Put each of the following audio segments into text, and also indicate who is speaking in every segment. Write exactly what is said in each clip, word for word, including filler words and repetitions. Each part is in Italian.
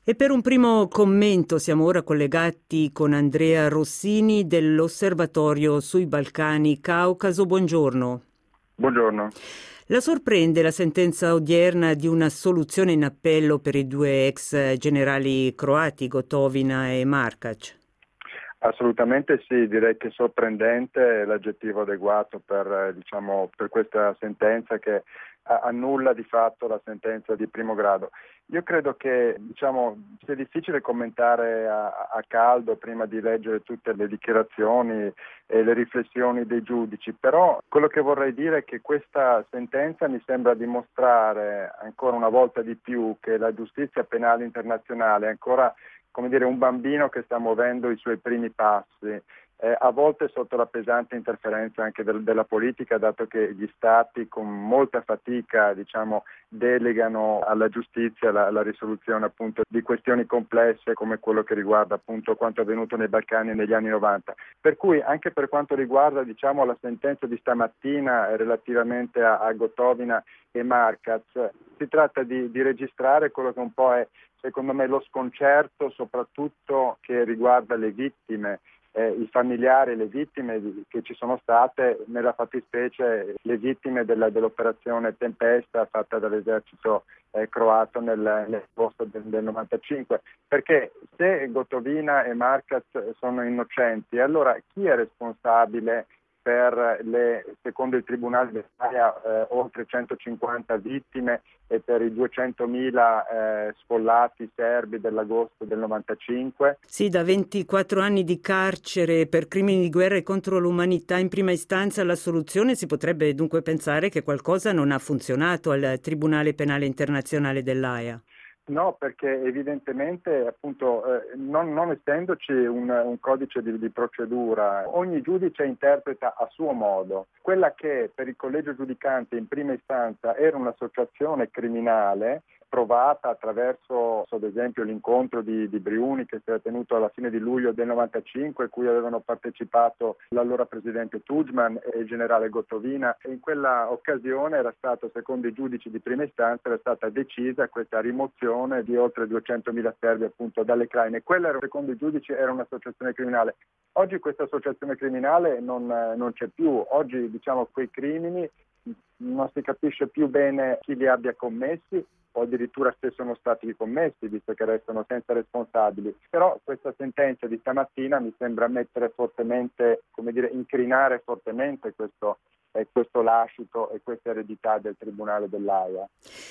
Speaker 1: E per un primo commento siamo ora collegati con Andrea Rossini dell'Osservatorio sui Balcani Caucaso. Buongiorno.
Speaker 2: Buongiorno.
Speaker 1: La sorprende la sentenza odierna di una soluzione in appello per i due ex generali croati, Gotovina e Markac?
Speaker 2: Assolutamente sì, direi che sorprendente è l'aggettivo adeguato per, diciamo, per questa sentenza che annulla di fatto la sentenza di primo grado. Io credo che diciamo, sia difficile commentare a, a caldo prima di leggere tutte le dichiarazioni e le riflessioni dei giudici, però quello che vorrei dire è che questa sentenza mi sembra dimostrare ancora una volta di più che la giustizia penale internazionale è ancora come dire, un bambino che sta muovendo i suoi primi passi, eh, a volte sotto la pesante interferenza anche del, della politica, dato che gli stati con molta fatica diciamo, delegano alla giustizia la, la risoluzione appunto di questioni complesse come quello che riguarda appunto quanto avvenuto nei Balcani negli anni novanta. Per cui anche per quanto riguarda diciamo, la sentenza di stamattina relativamente a, a Gotovina e Markac, si tratta di, di registrare quello che un po' è secondo me lo sconcerto soprattutto che riguarda le vittime, eh, i familiari e le vittime che ci sono state, nella fattispecie le vittime della, dell'operazione Tempesta fatta dall'esercito eh, croato nel, nell'agosto del, del novantacinque, perché se Gotovina e Markac sono innocenti, allora chi è responsabile per le, secondo il Tribunale d'Italia, eh, oltre centocinquanta vittime e per i duecentomila eh, sfollati serbi dell'agosto del novantacinque?
Speaker 1: Sì, da ventiquattro anni di carcere per crimini di guerra e contro l'umanità in prima istanza la soluzione si potrebbe dunque pensare che qualcosa non ha funzionato al Tribunale Penale Internazionale dell'Aia.
Speaker 2: No, perché evidentemente appunto eh, non, non essendoci un, un codice di, di procedura, ogni giudice interpreta a suo modo. Quella che per il collegio giudicante in prima istanza era un'associazione criminale provata attraverso ad esempio l'incontro di, di Briuni che si era tenuto alla fine di luglio del novantacinque, a cui avevano partecipato l'allora presidente Tudjman e il generale Gotovina, e in quella occasione era stato, secondo i giudici di prima istanza, era stata decisa questa rimozione di oltre duecentomila serbi appunto dalle Kraine. Quella, secondo i giudici, era un'associazione criminale. Oggi questa associazione criminale non, non c'è più. Oggi diciamo quei crimini non si capisce più bene chi li abbia commessi o addirittura se sono stati commessi, visto che restano senza responsabili. Però questa sentenza di stamattina mi sembra mettere fortemente, come dire, incrinare fortemente questo, eh, questo lascito e questa eredità del Tribunale dell'Aia.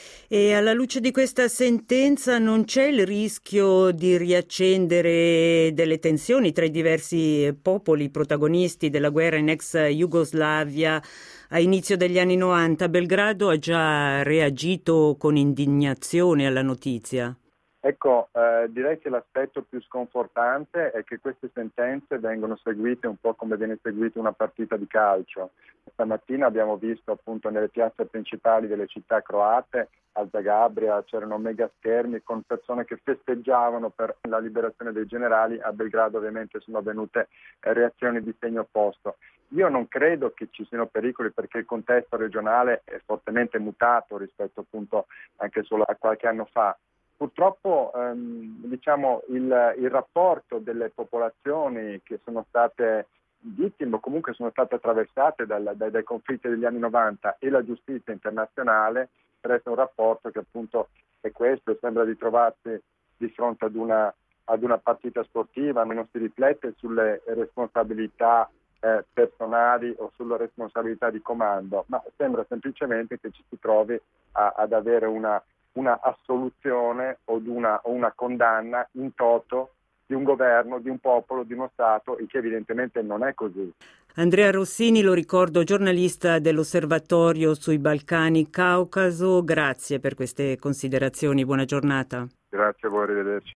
Speaker 1: E alla luce di questa sentenza non c'è il rischio di riaccendere delle tensioni tra i diversi popoli protagonisti della guerra in ex Jugoslavia a inizio degli anni novanta? Belgrado ha già reagito con indignazione alla notizia.
Speaker 2: Ecco, eh, direi che l'aspetto più sconfortante è che queste sentenze vengono seguite un po' come viene seguita una partita di calcio. Stamattina abbiamo visto appunto nelle piazze principali delle città croate, a Zagabria c'erano mega schermi con persone che festeggiavano per la liberazione dei generali. A Belgrado ovviamente sono avvenute eh, reazioni di segno opposto. Io non credo che ci siano pericoli perché il contesto regionale è fortemente mutato rispetto appunto anche solo a qualche anno fa. Purtroppo ehm, diciamo il, il rapporto delle popolazioni che sono state vittime o comunque sono state attraversate dal, dai, dai conflitti degli anni novanta e la giustizia internazionale resta un rapporto che appunto è questo, sembra di trovarsi di fronte ad una, ad una partita sportiva, ma non si riflette sulle responsabilità eh, personali o sulle responsabilità di comando, ma sembra semplicemente che ci si trovi a, ad avere una una assoluzione o una, o una condanna in toto di un governo, di un popolo, di uno Stato, il che evidentemente non è così.
Speaker 1: Andrea Rossini, lo ricordo, giornalista dell'Osservatorio sui Balcani Caucaso, grazie per queste considerazioni, buona giornata.
Speaker 2: Grazie a voi, arrivederci.